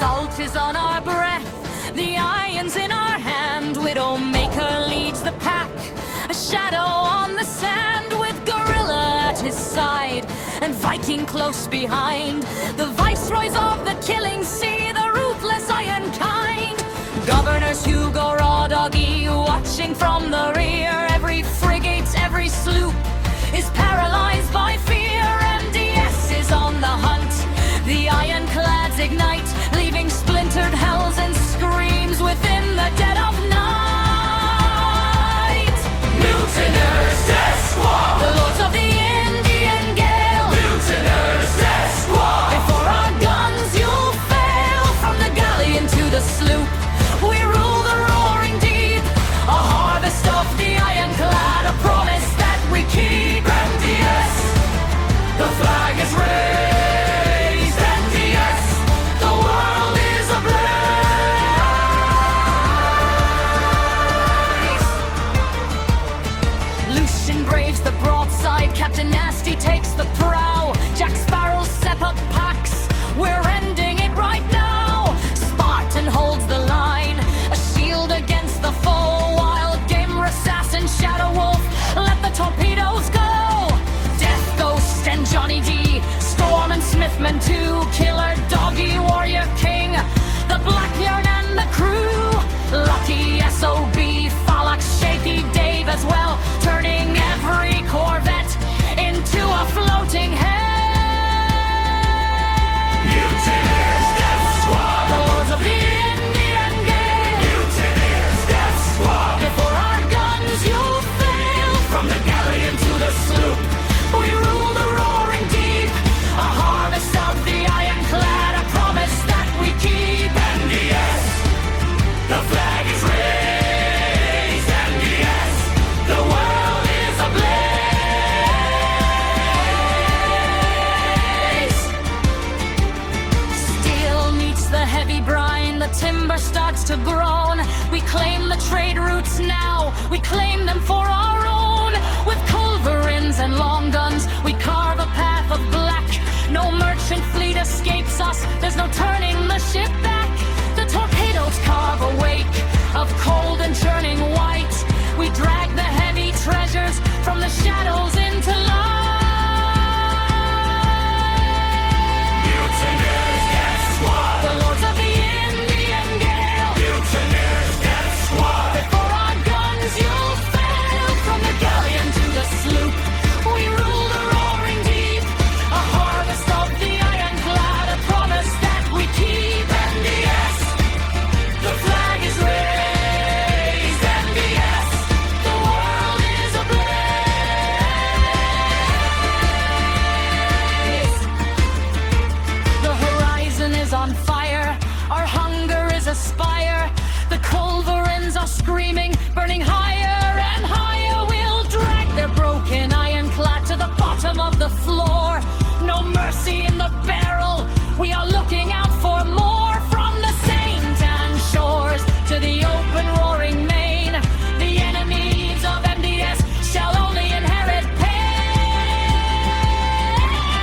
salt is on our breath, the iron's in our hand. Widowmaker leads the pack, a shadow on the sand, with gorilla at his side and Viking close behind. The viceroys of the killing sea, the ruthless iron kind. Governors Hugo Rodoggy watching from the rear. Every frigate, every sloop is paralyzed by fear. MDS is on the hunt, the ironclads ignite, leaving splintered hells and screams within the dead of night. Mutineers Death Squad, The lords of the Indian Gale. Mutineers Death Squad, Before our guns you'll fail, from the galley into the sloop we rule the roaring deep. A harvest of the ironclad, a promise that we keep. MDS, the flag is raised. MDS, the world is ablaze. Lucian braves the broadside, Captain Nasty takes the prow. Jack Sparrow's Sepak packs, we're ending it right now. Spartan holds the line, a shield against the foe, while Gamer Assassin, Shadow Wolf, let the torpedoes go. Death Ghost and Johnny D, Storm and Smithman too, Killer Doggy, Warrior King, the Blackbeard and the crew. Lucky SOB, Falak, Shaky Dave as well, turning every Corvette into a floating head. Mutineers Death Squad, The lords of the Indian Gale. Mutineers Death Squad, Before our guns you'll fail, from the galley into the sloop we rule the roaring deep. A harvest of the ironclad, a promise that we keep. MDS, the flag is raised. MDS, the world is ablaze. Steel meets the heavy brine, the timber starts to groan. We claim the trade routes now, we claim them for our own. With culverins and long guns, we carve a path of black. No merchant fleet escapes us, there's no turning the ship back. The torpedoes carve a wake of cold and churning white. We drag the heavy treasures from the shadows into light. Mutineers Death Squad, The lords of the Indian Gale. Mutineers Death Squad, Before our guns you'll fail, from the galleon to the sloop we rule the roaring deep. A harvest of the ironclad, a promise that we keep. MDS, the flag is raised. MDS, The world is ablaze. The horizon is on fire, our hunger is a spire. The culverins are screaming, burning higher and higher. We'll drag their broken ironclad to the bottom of the floor. No mercy in the barrel, we are looking out for more. From the St. Anne shores to the open roaring main, the enemies of MDS shall only inherit pain.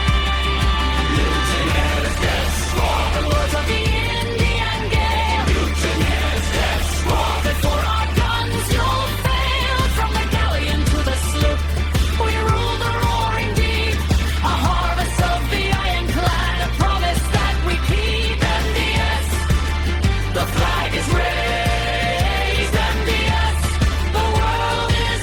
Mutineers Death Squad, The lords of the Indian Gale. Mutineers Death Squad, Before our guns you'll fail, from the galleon to the sloop we rule the roaring deep. A harvest of the ironclad, a promise that we keep. MDS, the flag is raised. MDS, the world is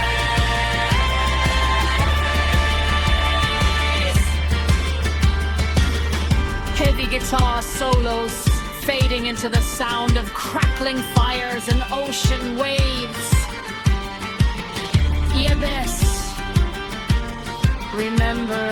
ablaze. Heavy guitar solos fading into the sound of crackling fires and ocean waves. Yebes, remember